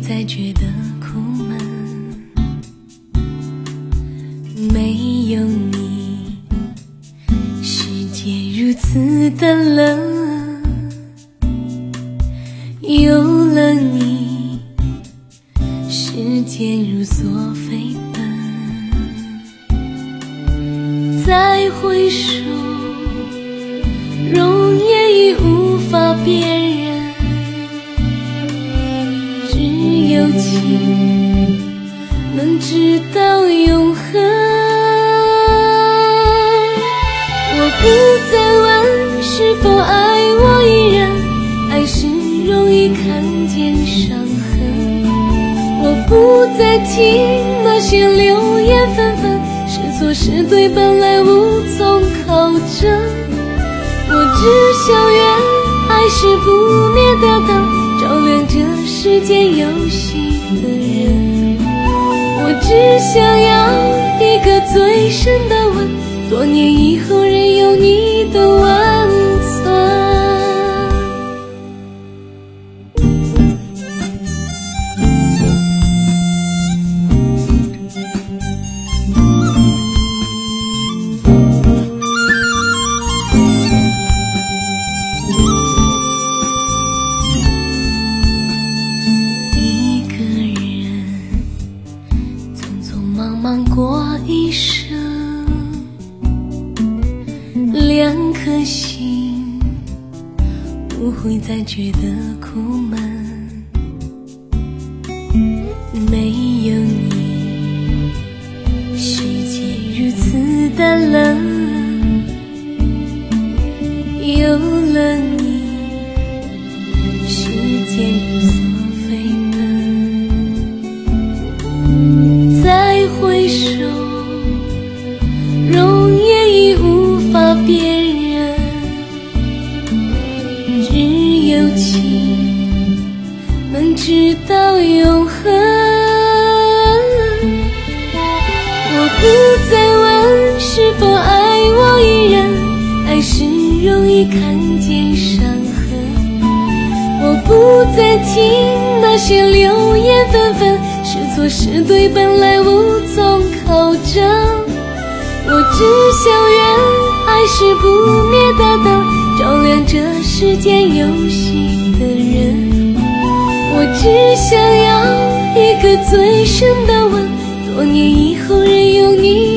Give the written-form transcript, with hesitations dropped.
再觉得苦闷。没有你，世界如此的冷，有了你，时间如梭飞奔。再回首，容颜已无法辨认，只有情能知道永恒。我不再问是否爱我一人，爱是容易看见伤痕。我不再听那些流言纷纷，是错是对本来无从考证。我只想愿爱是不灭的灯，照亮这世间有心的人。我只想要一个最深的吻，多年以后仍有你的温存。忙过一生，两颗心不会再觉得苦闷。没有你，世界如此的冷，有了你，时间如梭飞奔。再回首，容颜已无法辨认，只有情能知道永恒。我不再问是否爱我一人，爱是容易看见伤痕。我不再听那些流言纷纷，是错是对本来无从考证。我只想愿爱是不灭的灯，照亮这世间有心的人。我只想要一个最深的吻，多年以后仍有你